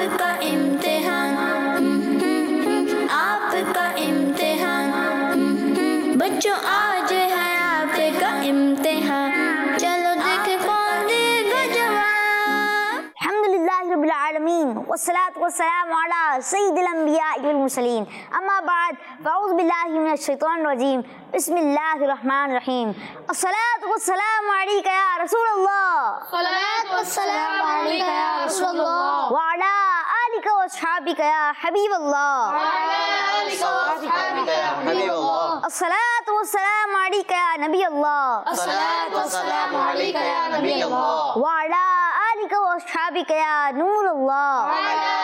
आपका इम्तिहान, आपका इम्तिहान, बच्चों आज है आपका इम्तिहान, चलो देखें कौन देगा जवाब। अल्हम्दुलिल्लाहि रब्बिल आलमीन वस्सलातु वस्सलामु अला सय्यिदिल अंबियाइ वल मुरसलीन, अम्मा बाद फ़अऊज़ु बिल्लाहि मिनश शैतानिर रजीम, बिस्मिल्लाहिर रहमानिर रहीम। अस्सलातु वस्सलामु अलैका या रसूलल्लाह, सलात वस्सलाम अलैका या रसूलल्लाह, व अला आलिका व अस्हाबिका या हबीबल्लाह, अस्सलातु वस्सलामु अलैका या नबी अल्लाह, सलात वस्सलाम अलैका या नबी अल्लाह, व अला आलिका व अस्हाबिका या नूर अल्लाह।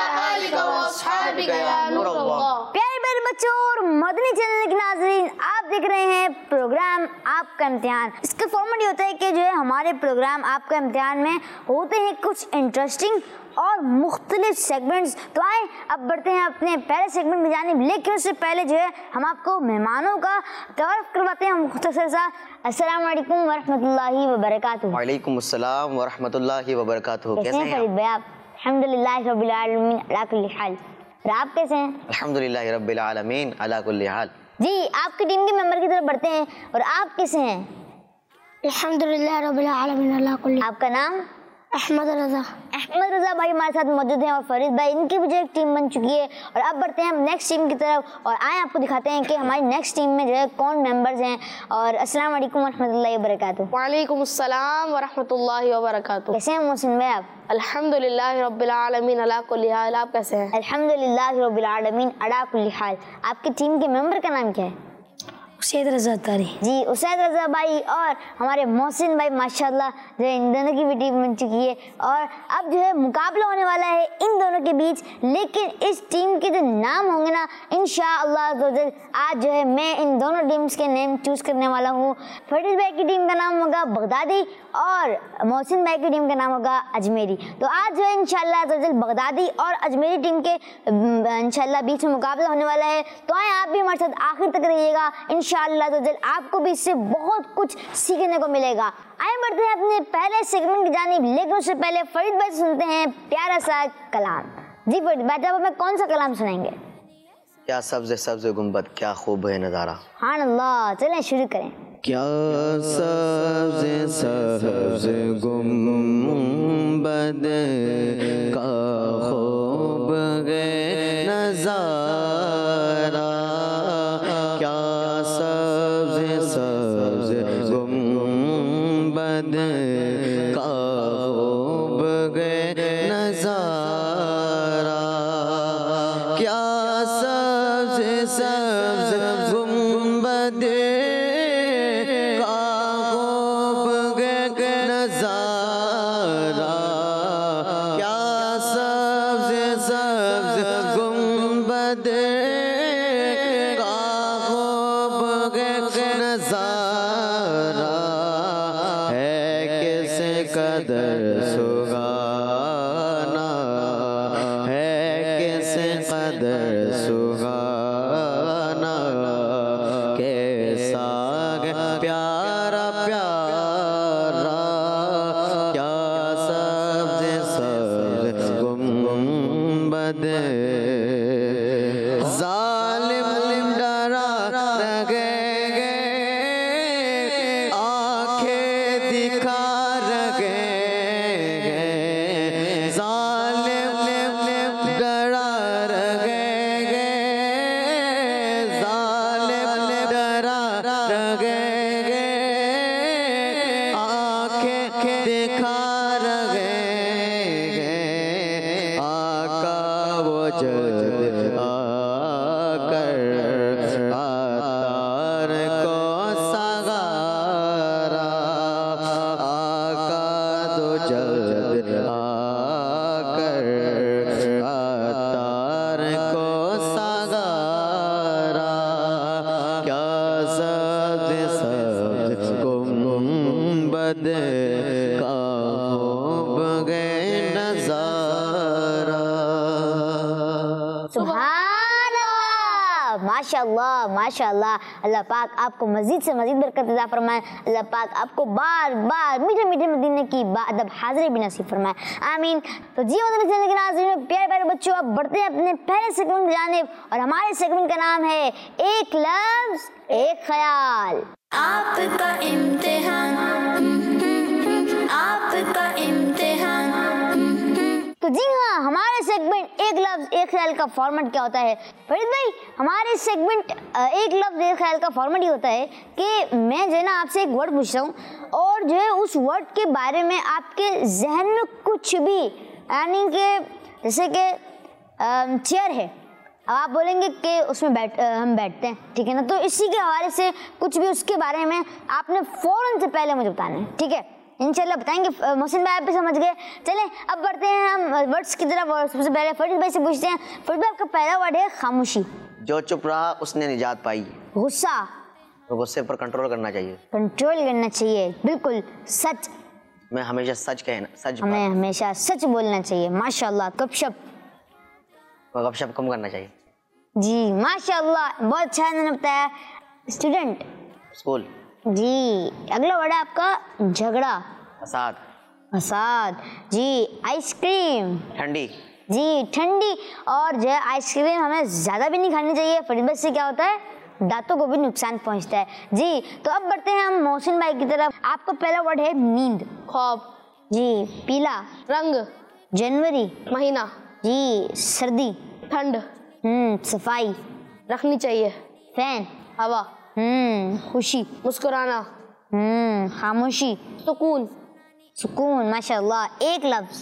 प्यारे प्यारे बच्चों और मदनी चैनल के नाज़रीन, आप देख रहे हैं प्रोग्राम आपका इम्तिहान। इसका फॉर्मेट ये होता है कि जो है हमारे प्रोग्राम आपका इम्तिहान में होते हैं कुछ इंटरेस्टिंग और मुख्तलिफ सेगमेंट्स। तो आए अब बढ़ते हैं अपने पहले सेगमेंट में जाने, लेकिन उससे पहले जो है हम आपको मेहमानों का तारुफ करवाते हैं मुख्तसर सा। अस्सलाम वालेकुम वरहमतुल्लाहि वबरकातुहू। वालेकुम अस्सलाम वरहमतुल्लाहि वबरकातुहू। कैसे हैं फरीद भाई आप? अल्हम्दुलिल्लाहि रब्बिल आलमीन अला कुल्ली हाल। और आप कैसे हैं? अल्हम्दुलिल्लाहि रब्बिल आलमीन अला कुल्ली हाल। जी, आपकी टीम के मेंबर की तरफ बढ़ते हैं। और आप कैसे हैं? अल्हम्दुलिल्लाह रब्बिल आलमीन अला कुल्ली। आपका नाम? अहमद रज़ा। अहमद रज़ा भाई हमारे साथ मौजूद हैं और फरीद भाई, इनकी भी जो एक टीम बन चुकी है। और अब बढ़ते हैं हम नेक्स्ट टीम की तरफ और आए आपको दिखाते हैं कि हमारी नेक्स्ट टीम में जो है कौन मेंबर्स हैं। और अस्सलाम वालेकुम वरहमतुल्लाहि वबरकातुहू। वालेकुम अस्सलाम वरहमतुल्लाहि वबरकातुहू। कैसे हैं मोहसिन भाई आप? अल्हम्दुलिल्लाह रब्बिल आलमीन अला कुल्ली हाल। आप कैसे हैं? अल्हम्दुलिल्लाह रब्बिल आलमीन अला कुल्ली हाल। आपकी टीम के मेंबर का नाम क्या है? उसैद रज़ा तारी। जी, उसैद रज़ा भाई और हमारे मोहसिन भाई माशाल्लाह जो है इन दोनों की भी टीम बन चुकी है। और अब जो है मुकाबला होने वाला है इन दोनों के बीच, लेकिन इस टीम के जो नाम होंगे ना इंशाअल्लाह तो आज जो है मैं इन दोनों टीम्स के नेम चूज़ करने वाला हूँ। फरीद भाई की टीम का नाम होगा बगदादी और मोहसिन भाई की टीम का नाम होगा अजमेरी। तो आज जो है इंशाअल्लाह तो बगदादी और अजमेरी टीम के इंशाअल्लाह बीच में मुकाबला होने वाला है। तो आए आप भी हमारे साथ आखिर तक रहिएगा, इंशाअल्लाह तो आपको भी इससे बहुत कुछ सीखने को मिलेगा। आए बढ़ते हैं अपने पहले सेगमेंट की जानिब, लेकिन उससे पहले फरीद भाई से सुनते हैं प्यारा सा कलाम। जी फरीद भाई, आप हमें कौन सा कलाम सुनाएंगे? क्या सब्ज़ सब्ज़ गुंबद, क्या खूब है नज़ारा। हाँ अल्लाह, चलें शुरू करें। क्या सब्ज़ सब्ज़ गुंबद का खूब है नज़ारा, क्या सब्ज़ सब्ज़ गुंबद का खूब है नज़ारा, क्या सब्ज़ सब्ज़ गुंबद का खूब है नज़ारा, क्या सब्ज़ सब्ज़ गुंबद का खूब है नज़ारा, है किस कदर सुहाना, है किस कदर सुहाना, कैसा प्यारा प्यारा, क्या सब्ज़ सब्ज़ गुंबद, ज़ालिम डरा रहे आँखें दिखा रहे, ज़ालिम डरा रहे, ज़ालिम डरा रहे, आँखें दिखा रहे, आका वो जल्द आकर आतार को सगारा, आका तो जल्द आकर आतार को सगारा, क्या सब्ज़ सब्ज़ गुंबद का खूब है नज़ारा। सुभान अल्लाह, माशाअल्लाह माशाअल्लाह। अल्लाह पाक आपको मजीद से मजीद बरकत अता फरमाए। अल्लाह पाक आपको बार बार मीठे मीठे मदीने की बाअदब हाज़िरी भी नसीब फरमाए, आमीन। तो जी चैनल के नाज़रीन, प्यारे प्यारे बच्चों अब बढ़ते हैं अपने पहले सेगमेंट की जानिब और हमारे सेगमेंट का नाम है एक लफ्ज एक ख्याल। आपका इम्तिहान, आपका इम्तिहान। तो जी हाँ, हमारे सेगमेंट एक लफ्ज एक ख्याल का फॉर्मेट क्या होता है फरीद भाई? हमारे सेगमेंट एक लफ्ज एक ख्याल का फॉर्मेट ये होता है कि मैं जो है ना आपसे एक वर्ड पूछता हूँ और जो है उस वर्ड के बारे में आपके जहन में कुछ भी, यानी कि जैसे कि चेयर है, अब आप बोलेंगे कि उसमें हम बैठते हैं, ठीक है ना? तो इसी के हवाले से कुछ भी उसके बारे में आपने फौरन से पहले मुझे बताना है, ठीक है? इंशाल्लाह बताएंगे। मोहसिन भाई आप भी समझ गए। चलें अब बढ़ते हैं हम वर्ड्स की तरफ और सबसे पहले फरीद भाई से पूछते हैं। फरीद भाई आपका पहला वर्ड है खामोशी। जो चुप रहा उसने निजात पाई। गुस्सा। तो गुस्से पर कंट्रोल करना चाहिए। कंट्रोल करना चाहिए, बिल्कुल सच। मैं हमेशा सच कहना, सच हमें हमेशा सच बोलना चाहिए। माशाल्लाह। गपशप। गपशप कम करना चाहिए। जी माशाल्लाह, बहुत अच्छा इन्होंने बताया। स्टूडेंट। स्कूल। जी अगला वर्ड है आपका झगड़ा। फसाद। फसाद। जी आइसक्रीम। ठंडी। जी ठंडी। और जो है आइसक्रीम हमें ज़्यादा भी नहीं खानी चाहिए, फरीद से क्या होता है दांतों को भी नुकसान पहुंचता है। जी तो अब बढ़ते हैं हम मोहसिन भाई की तरफ। आपका पहला वर्ड है नींद। ख्वाब। जी पीला। रंग। जनवरी। महीना। जी सर्दी। ठंड। सफाई। रखनी चाहिए। फैन। हवा। खुशी। मुस्कुराना। खामोशी। सुकून। सुकून। माशाल्लाह। एक लफ्ज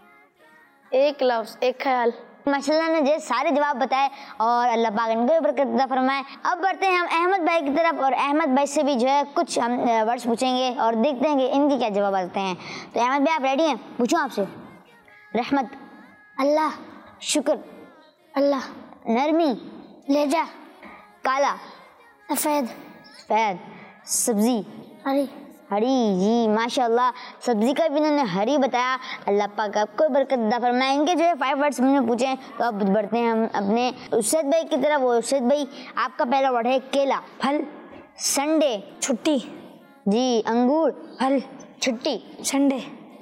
एक लफ्ज एक ख्याल। माशाल्लाह ने जो सारे जवाब बताए और अल्लाह पाक इनको बरकत अता फरमाए। अब बढ़ते हैं हम अहमद भाई की तरफ और अहमद भाई से भी जो है कुछ हम वर्ड्स पूछेंगे और देखते हैं कि इनके क्या जवाब आते हैं। तो अहमद भाई आप रेडी हैं? पूछूं आपसे। रहमत। अल्लाह। शुक्र। अल्लाह। नरमी। लेजा। काला। सफ़ेद। सफेद। सब्जी। हरी। हरी। जी माशाल्लाह, सब्जी का भी इन्होंने हरी बताया। अल्लाह पाक आपको बरकत अता फरमाए। इनके जो है 5 वर्ड्स हमने पूछे हैं। तो अब बढ़ते हैं हम अपने उस्ताद भाई की तरफ। उस्ताद भाई आपका पहला वर्ड है केला। फल। संडे। छुट्टी। जी अंगूर। फल। छुट्टी। संडे।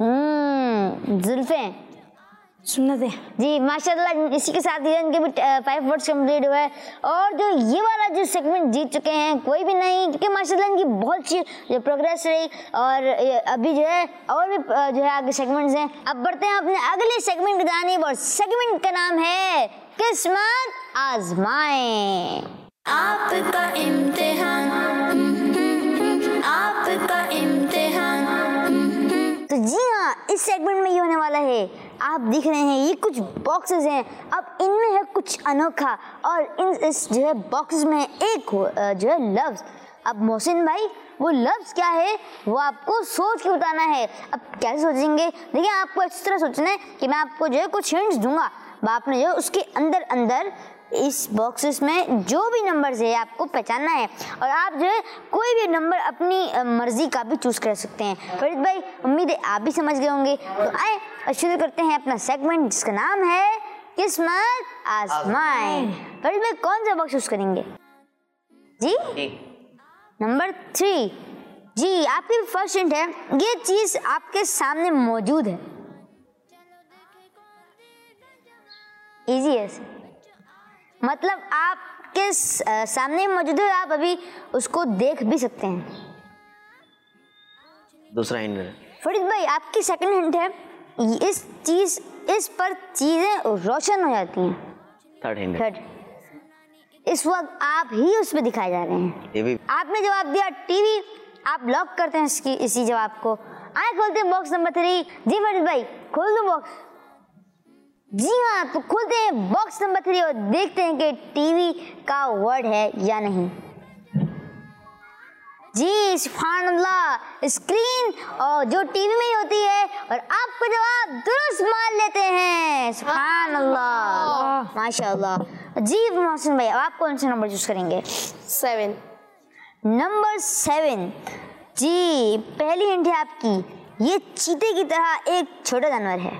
जुल्फे। सुन्नतें। जी माशाल्लाह, इसी के साथ ही इनके भी 5 वर्ड्स कंप्लीट हुए और जो ये वाला जो सेगमेंट जीत चुके हैं कोई भी नहीं, क्योंकि माशाल्लाह इनकी बहुत अच्छी जो प्रोग्रेस रही और अभी जो है और भी जो है आगे सेगमेंट्स हैं। अब बढ़ते हैं अपने अगले सेगमेंट की जानिब और सेगमेंट का नाम है किस्मत आजमाएं। आपका इम्तिहान, आपका इम्तिहान। तो जी हाँ, इस सेगमेंट में ये होने वाला है, आप देख रहे हैं ये कुछ बॉक्सेस हैं। अब इनमें है कुछ अनोखा और इस जो है बॉक्सेस में एक जो है लफ्ज। अब मोहसिन भाई वो लफ्ज क्या है वो आपको सोच के बताना है। अब कैसे सोचेंगे? देखिए आपको इस तरह सोचना है कि मैं आपको जो है कुछ हिंट्स दूंगा, आपने जो उसके अंदर अंदर इस बॉक्सेस में जो भी नंबर है आपको पहचानना है और आप जो है कोई भी नंबर अपनी मर्जी का भी चूज कर सकते हैं। फरीद भाई उम्मीद है आप भी समझ गए होंगे। तो आए शुरू करते हैं अपना सेगमेंट जिसका नाम है किस्मत आजमाएं। फरीद भाई कौन सा बॉक्स चूज करेंगे? जी नंबर 3। जी आपकी फर्स्ट हिंट है, ये चीज आपके सामने मौजूद है। इजी है, मतलब आपके सामने मौजूद है, आप अभी उसको देख भी सकते हैं। दूसरा हिंट है फरीद भाई आपकी सेकंड हिंट है, इस पर चीजें रोशन हो जाती हैं। Third hint. थर्ड, इस वक्त आप ही उस पे दिखाए जा रहे हैं। टीवी। आपने जवाब दिया टीवी, आप लॉक करते हैं इसी जवाब को। आए खोलते हैं बॉक्स नंबर 3। जी फरीद भाई खोल दो बॉक्स। जी हाँ, तो खोलते हैं बॉक्स नंबर 3 और देखते हैं कि टीवी का वर्ड है या नहीं। जी सुभान अल्लाह, स्क्रीन और जो टीवी में होती है और आपको जवाब दुरुस्त मान लेते हैं। सुभान अल्लाह माशाअल्लाह। जी मोहसिन भाई अब आप कौन सा नंबर चूज करेंगे? 7। नंबर 7। जी पहली हिंट है आपकी, ये चीते की तरह एक छोटा जानवर है।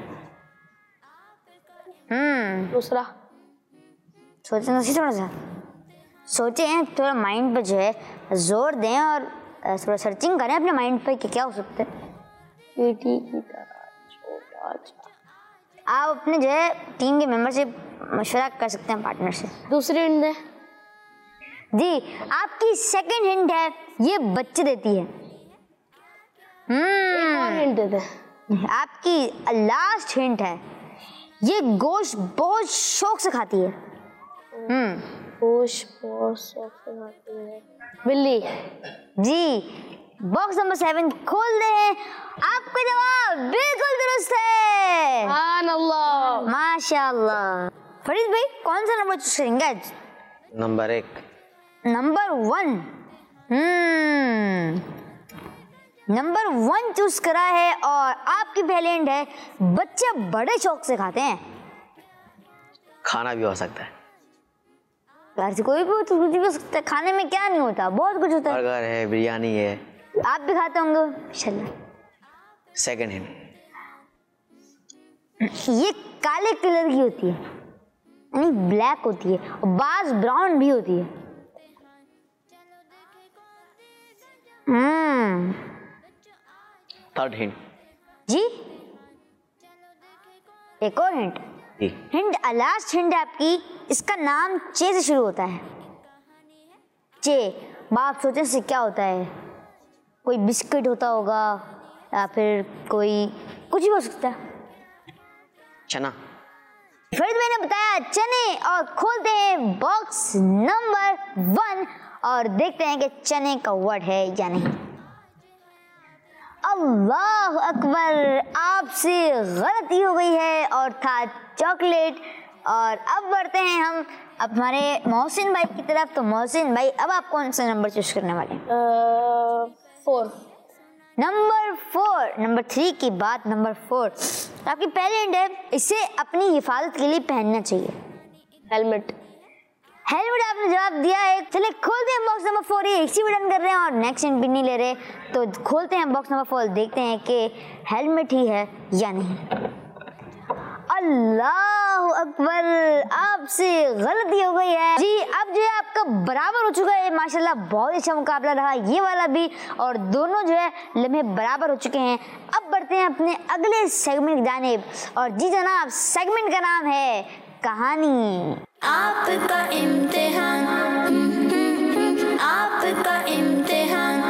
दूसरा सोचना सी थोड़ा सा सोचे हैं, थोड़ा माइंड पे जो है जोर दें और थोड़ा सर्चिंग करें अपने माइंड पे कि क्या हो सकता है। चींटी की तरह छोटा। आप अपने जो है टीम के मेंबर से मशवरा कर सकते हैं, पार्टनर से। दूसरी हिंट दे। जी, आपकी सेकंड हिंट है ये बच्चे देती है। एक और हिंट दे दे। आपकी लास्ट हिंट है ये गोश्त बहुत शौक से खाती है। गोश्त बहुत शौक से खाती है। बिल्ली। जी, बॉक्स नंबर 7 खोल दे हैं। आपका जवाब बिल्कुल दुरुस्त है। सुभान अल्लाह। माशाल्लाह। फरीद भाई कौन सा नंबर चूज करेंगे आज? नंबर 1। नंबर 1। नंबर 1 चूज करा है और आपकी पहली हिंट है बच्चे बड़े शौक से खाते हैं। खाना भी हो सकता है। घर से कोई भी कुछ भी हो सकता है। खाने में क्या नहीं होता, बहुत कुछ होता है। बर्गर है, बिरयानी है। आप भी खाते होंगे इंशाल्लाह। सेकंड हिंट, ये काले कलर की होती है, यानी ब्लैक होती है और बाज ब्राउन भी होती है। Third hint. जी, एक और हिंट। हिंट लास्ट हिंट आपकी, इसका नाम चे से शुरू होता है। चे, बाप सोचे से क्या होता है? कोई बिस्किट होता होगा या फिर कोई कुछ भी हो सकता है। चना। फरीद भाई ने बताया चने और खोलते हैं बॉक्स नंबर 1 और देखते हैं कि चने का वर्ड है या नहीं। अल्लाह अकबर, आपसे गलती हो गई है और था चॉकलेट। और अब बढ़ते हैं हम अब हमारे मोहसिन भाई की तरफ। तो मोहसिन भाई अब आप कौन सा नंबर चूज करने वाले हैं? 4। नंबर 4। नंबर 3 की बात नंबर 4। आपकी पहली हिंट है इसे अपनी हिफाजत के लिए पहनना चाहिए। हेलमेट। हेलमेट आपने जवाब दिया है। चलिए खोलते हैं बॉक्स नंबर 4। ये इसी बटन कर रहे हैं और नेक्स्ट हिंट भी नहीं ले रहे, तो खोलते हैं बॉक्स नंबर 4, देखते हैं कि हेलमेट ही है या नहीं। अल्लाह अकबर, आपसे गलती हो गई है जी। अब जो है आपका बराबर हो चुका है माशाल्लाह, बहुत अच्छा मुकाबला रहा ये वाला भी, और दोनों जो है लम्हे बराबर हो चुके हैं। अब बढ़ते हैं अपने अगले सेगमेंट की जानिब, और जी जनाब सेगमेंट का नाम है कहानी। आपका इम्तिहान, आपका इम्तिहान।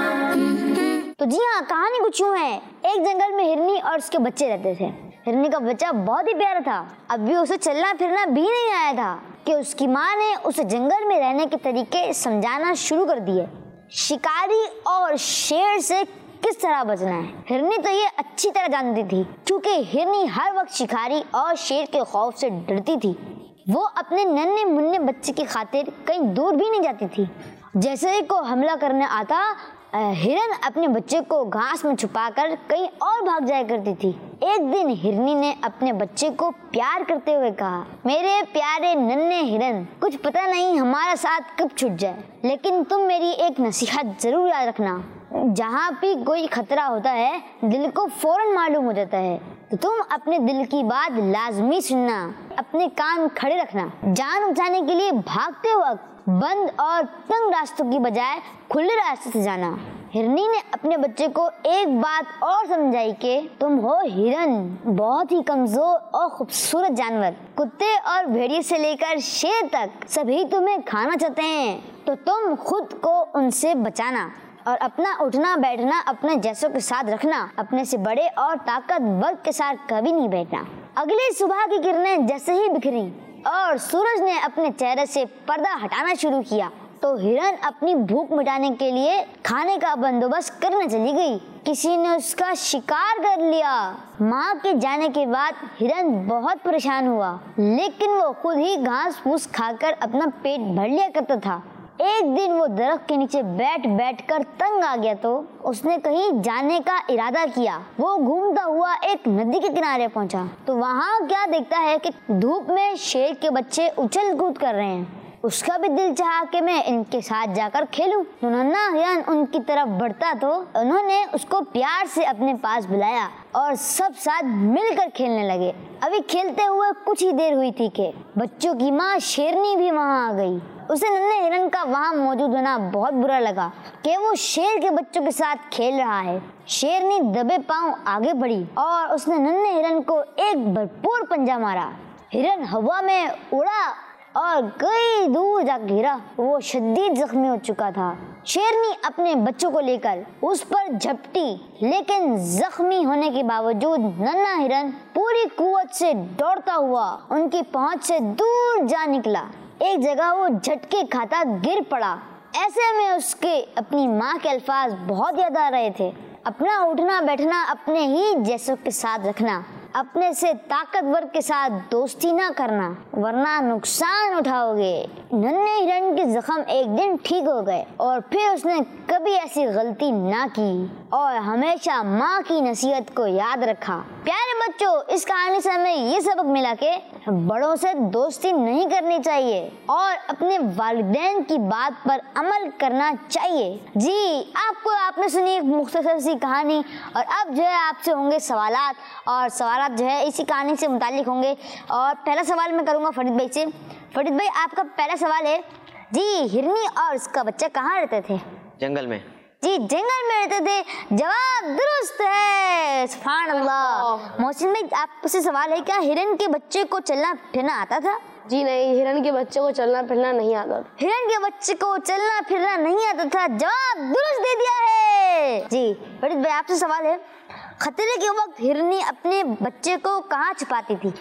तो जी हाँ, कहानी कुछ यूं है। एक जंगल में हिरनी और उसके बच्चे रहते थे। हिरनी का बच्चा बहुत ही प्यारा था। अभी उसे चलना फिरना भी नहीं आया था कि उसकी माँ ने उसे जंगल में रहने के तरीके समझाना शुरू कर दिए। शिकारी और शेर से किस तरह बचना है हिरनी तो ये अच्छी तरह जानती थी, क्योंकि हिरनी हर वक्त शिकारी और शेर के खौफ से डरती थी। वो अपने नन्हे मुन्ने बच्चे की खातिर कहीं दूर भी नहीं जाती थी। जैसे ही को हमला करने आता, हिरन अपने बच्चे को घास में छुपाकर कहीं और भाग जाया करती थी। एक दिन हिरनी ने अपने बच्चे को प्यार करते हुए कहा, मेरे प्यारे नन्हे हिरन, कुछ पता नहीं हमारा साथ कब छूट जाए, लेकिन तुम मेरी एक नसीहत जरूर याद रखना। जहाँ भी कोई खतरा होता है दिल को फौरन मालूम हो जाता है, तो तुम अपने दिल की बात लाजमी सुनना, अपने कान खड़े रखना। जान बचाने के लिए भागते वक्त बंद और तंग रास्तों की बजाय खुले रास्ते से जाना। हिरनी ने अपने बच्चे को एक बात और समझाई कि तुम हो हिरन, बहुत ही कमजोर और खूबसूरत जानवर। कुत्ते और भेड़िए से लेकर शेर तक सभी तुम्हें खाना चाहते हैं, तो तुम खुद को उनसे बचाना और अपना उठना बैठना अपने जैसों के साथ रखना। अपने से बड़े और ताकतवर के साथ कभी नहीं बैठना। अगली सुबह की किरणें जैसे ही बिखरी और सूरज ने अपने चेहरे से पर्दा हटाना शुरू किया, तो हिरन अपनी भूख मिटाने के लिए खाने का बंदोबस्त करने चली गई। किसी ने उसका शिकार कर लिया। माँ के जाने के बाद हिरन बहुत परेशान हुआ, लेकिन वो खुद ही घास फूस खाकर अपना पेट भर लिया करता था। एक दिन वो दरख्त के नीचे बैठ बैठ कर तंग आ गया, तो उसने कहीं जाने का इरादा किया। वो घूमता हुआ एक नदी के किनारे पहुंचा, तो वहाँ क्या देखता है कि धूप में शेर के बच्चे उछल कूद कर रहे हैं। उसका भी दिल चाहा कि मैं इनके साथ जाकर खेलूं। तो नन्हा हिरन उनकी तरफ बढ़ता, तो उन्होंने उसको प्यार से अपने पास बुलाया और सब साथ मिलकर खेलने लगे। अभी खेलते हुए कुछ ही देर हुई थी कि बच्चों की माँ शेरनी भी वहाँ आ गई। उसे नन्हे हिरन का वहाँ मौजूद होना बहुत बुरा लगा कि वो शेर के बच्चों के साथ खेल रहा है। शेरनी दबे पांव आगे बढ़ी और उसने नन्हे हिरन को एक भरपूर पंजा मारा। हिरन हवा में उड़ा और कई दूर जा गिरा। वो शदीद जख्मी हो चुका था। शेरनी अपने बच्चों को लेकर उस पर झपटी, लेकिन जख्मी होने के बावजूद नन्हा हिरन पूरी कुव्वत से दौड़ता हुआ उनकी पहुंच से दूर जा निकला। एक जगह वो झटके खाता गिर पड़ा। ऐसे में उसके अपनी माँ के अल्फाज बहुत याद आ रहे थे। अपना उठना बैठना अपने ही जैसों के साथ रखना, अपने से ताकतवर के साथ दोस्ती ना करना वरना नुकसान उठाओगे। नन्हे हिरन के जख्म एक दिन ठीक हो गए और फिर उसने कभी ऐसी गलती ना की और हमेशा माँ की नसीहत को याद रखा। प्यारे बच्चों, इस कहानी से हमें ये सबक मिला कि बड़ों से दोस्ती नहीं करनी चाहिए और अपने वालिदैन की बात पर अमल करना चाहिए। जी, आपने सुनी एक मुख्तसर सी कहानी और अब जो है आपसे होंगे सवालात और सवालात जो है इसी कहानी से मुतालिक होंगे। और पहला सवाल मैं करूँगा फरीद भाई से। फरीद भाई, आपका पहला सवाल है जी, हिरनी और उसका बच्चा कहाँ रहते थे? जंगल में। जी, जंगल में रहते थे। जवाब दुरुस्त है, सुभान अल्लाह। मोहसिन भाई, आपसे सवाल है, क्या हिरन के बच्चे को चलना फिरना आता था? जी नहीं, हिरन के बच्चे को चलना फिरना नहीं आता था। हिरन के बच्चे को चलना फिरना नहीं आता था। जवाब दुरुस्त दे दिया है। जी फरीद भाई, आपसे सवाल है, खतरे के वक्त हिरनी अपने बच्चे को कहाँ छुपाती थी?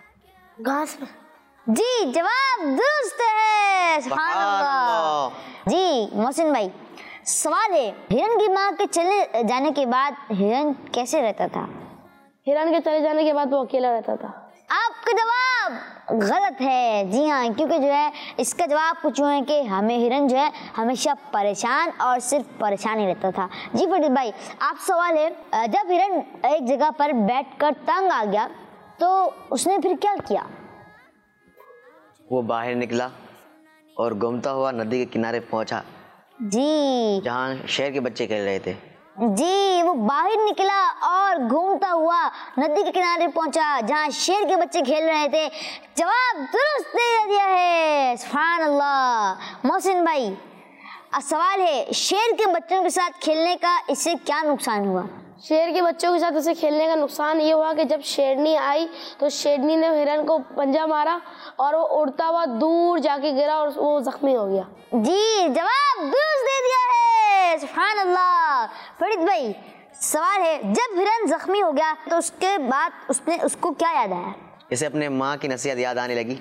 घास में। जी, जवाब दुरुस्त है, सुभान अल्लाह। जी मोहसिन भाई, सवाल है, हिरन की माँ के चले जाने के बाद हिरन कैसे रहता था? हिरन के चले जाने के बाद वो अकेला रहता था। आपका जवाब गलत है। जी हाँ, क्योंकि जो है इसका जवाब कुछ यूँ है कि हमें हिरन जो है हमेशा परेशान और सिर्फ परेशान ही रहता था। जी फरीद भाई, आप सवाल है, जब हिरन एक जगह पर बैठकर तंग आ गया तो उसने फिर क्या किया? वो बाहर निकला और घूमता हुआ नदी के किनारे पहुंचा जी, जहाँ शेर के बच्चे खेल रहे थे। जी, वो बाहर निकला और घूमता हुआ नदी के किनारे पहुंचा जहाँ शेर के बच्चे खेल रहे थे। जवाब दुरुस्त दे दिया है, सुभान अल्लाह। मोहसिन भाई, सवाल है, शेर के बच्चों के साथ खेलने का इससे क्या नुकसान हुआ? शेर के बच्चों के साथ उसे खेलने का नुकसान ये हुआ कि जब शेरनी आई तो शेरनी ने हिरन को पंजा मारा और वो उड़ता हुआ दूर जाके गिरा और वो जख्मी हो गया। जी, जवाब दुरुस्त दे दिया है, सुभान अल्लाह। फरीद भाई, सवाल है, जब हिरन जख्मी हो गया तो उसके बाद उसको क्या याद आया? इसे अपने माँ की नसीहत याद आने लगी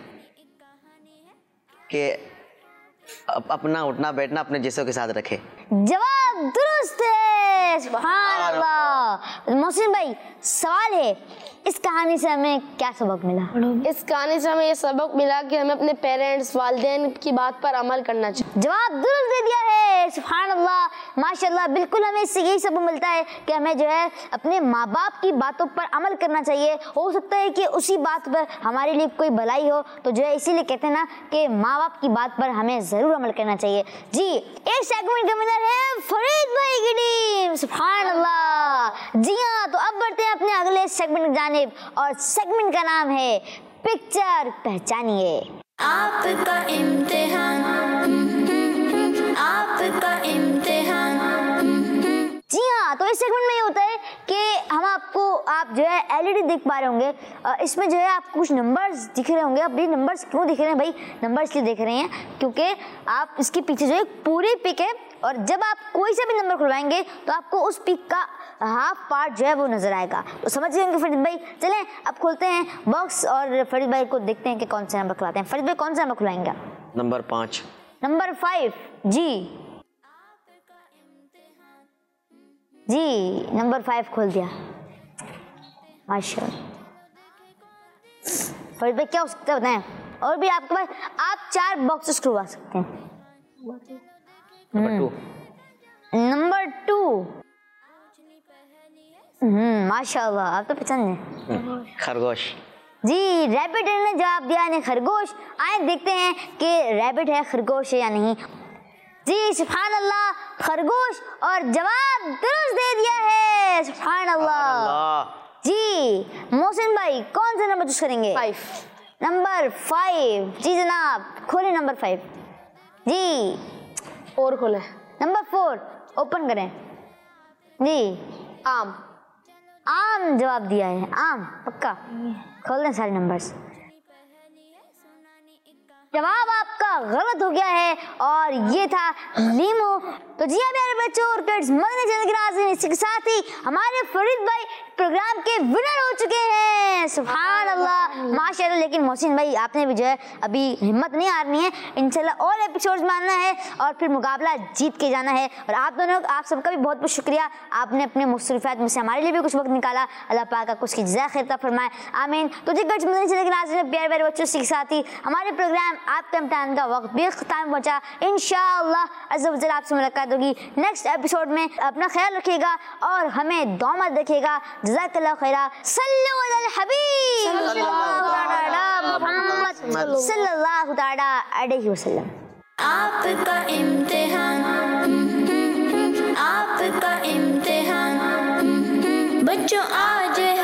कि अपना उठना बैठना अपने जैसों के साथ रखे। जवाब दुरुस्त है, सुभान अल्लाह। मोहसिन भाई, सवाल है, इस कहानी से हमें क्या सबक मिला? इस कहानी से हमें ये सबक मिला कि हमें अपने पेरेंट्स वालिदैन की बात पर अमल करना चाहिए। जवाब दुरुस्त दे दिया है, सुभान अल्लाह, माशाल्लाह। बिल्कुल हमें इससे यही सबक मिलता है कि हमें जो है अपने माँ बाप की बातों पर अमल करना चाहिए। हो सकता है कि उसी बात पर हमारे लिए कोई भलाई हो, तो जो है इसीलिए कहते हैं ना कि माँ बाप की बात पर हमें जरूर अमल करना चाहिए। जी, एक सेगमेंट का विनर है फरीद भाई की टीम, सुभान अल्लाह। जी हाँ, तो अब बढ़ते हैं अपने अगले सेगमेंट की जानिब और सेगमेंट का नाम है पिक्चर पहचानिए। आपका इम्तिहान, आपका इम्तिहान। जी हाँ, तो इस सेगमेंट में ये होता है कि आप जो है एलईडी देख पा रहे होंगे। इसमें जो है आपको कुछ नंबर्स दिख रहे होंगे। अब ये नंबर्स क्यों दिख रहे हैं भाई? नंबर्स इसलिए देख रहे हैं क्योंकि आप इसके पीछे जो है पूरी पिक है और जब आप कोई सा भी नंबर खुलवाएंगे तो आपको उस पिक का हाफ पार्ट जो है वो नजर आएगा। तो समझ गए होंगे फरीद भाई। चलें अब खोलते हैं बॉक्स और फरीद भाई को देखते हैं कि कौन सा नंबर खुलाते हैं। फरीद भाई, कौन सा नंबर खुलाएंगे? नंबर 5। नंबर 5। जी, नंबर 5 खोल दिया, माशाल्लाह। फरीद भाई, क्या हो सकता है बताएं? और भी आपके पास आप 4 बॉक्सेस खुलवा सकते हैं। नंबर 2। माशाल्लाह, आप तो पसंद है। खरगोश। जी, रैबिट ने जवाब दिया है खरगोश। आए देखते हैं कि रैबिट है खरगोश है या नहीं। जी, सुभान अल्लाह, खरगोश, और जवाब दुरुस्त दे दिया है, सुभान अल्लाह। जी, मोहसिन भाई, कौन सा नंबर चूज करेंगे? 5। नंबर 5। जी जनाब, खोले नंबर 5। जी 4 खोले। नंबर 4 ओपन करें जी। आम। आम जवाब दिया है, आम पक्का। खोल दें सारे नंबर्स। जवाब आपका गलत हो गया है और ये था लीमू। तो जी हाँ प्यारे बच्चों और किड्स, मदनी चैनल के नाज़रीन, इसी के साथ ही हमारे फरीद भाई प्रोग्राम के विनर हो चुके हैं। सुभान अल्लाह, माशाअल्लाह। लेकिन मोहसिन भाई आपने भी जो है अभी हिम्मत नहीं हारनी है, इंशाल्लाह और एपिसोड्स में आना है और फिर मुकाबला जीत के जाना है। और आप दोनों, आप सबका भी बहुत बहुत शुक्रिया, आपने अपने मुसरूफियात में से हमारे लिए भी कुछ वक्त निकाला। अल्लाह पाक का कुछ की जज़ा खैर अता फरमाए, आमीन। तो जी किड्स, मदनी चैनल के नाज़रीन प्यारे प्यारे बच्चों, इसी के साथ ही हमारे प्रोग्राम आपके इम्तिहान का वक्त भी ख़त्म पहुँचा। इंशाअल्लाह अज़्ज़ा वजल आपसे मुलाकात होगी नेक्स्ट एपिसोड में। अपना ख्याल रखिएगा और हमें दुआ में रखिएगा। जज़ाकल्लाहु खैरा। सल्लु अलल हबीब मुहम्मद सल्लल्लाहु तआला अलैहि वसल्लम। आपका इम्तिहान, आपका इम्तिहान, बच्चों आज